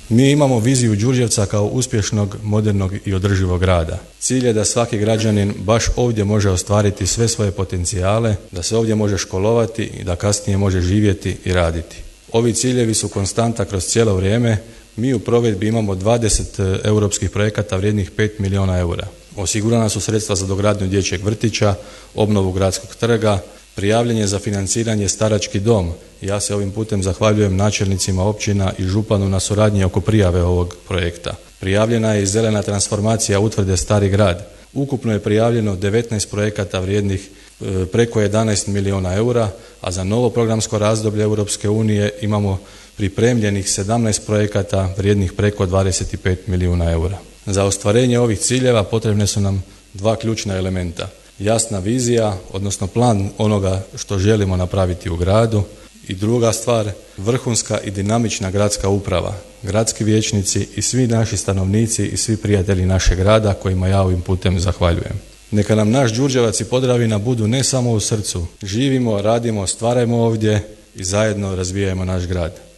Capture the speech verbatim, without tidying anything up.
Mi imamo viziju Đurđevca kao uspješnog, modernog i održivog grada. Cilj je da svaki građanin baš ovdje može ostvariti sve svoje potencijale, da se ovdje može školovati i da kasnije može živjeti i raditi. Ovi ciljevi su konstanta kroz cijelo vrijeme. Mi u provedbi imamo dvadeset europskih projekata vrijednih pet milijuna eura. Osigurana su sredstva za dogradnju dječjeg vrtića, obnovu gradskog trga, prijavljen je za financiranje starački dom. Ja se ovim putem zahvaljujem načelnicima općina i županu na suradnji oko prijave ovog projekta. Prijavljena je i zelena transformacija utvrde Stari grad. Ukupno je prijavljeno devetnaest projekata vrijednih e, preko jedanaest milijuna eura, a za novo programsko razdoblje Europske unije imamo pripremljenih sedamnaest projekata vrijednih preko dvadeset pet milijuna eura. Za ostvarenje ovih ciljeva potrebne su nam dva ključna elementa. Jasna vizija, odnosno plan onoga što želimo napraviti u gradu, i druga stvar, vrhunska i dinamična gradska uprava, gradski vijećnici i svi naši stanovnici i svi prijatelji našeg grada kojima ja ovim putem zahvaljujem. Neka nam naš Đurđevac i Podravina budu ne samo u srcu. Živimo, radimo, stvarajmo ovdje i zajedno razvijajmo naš grad.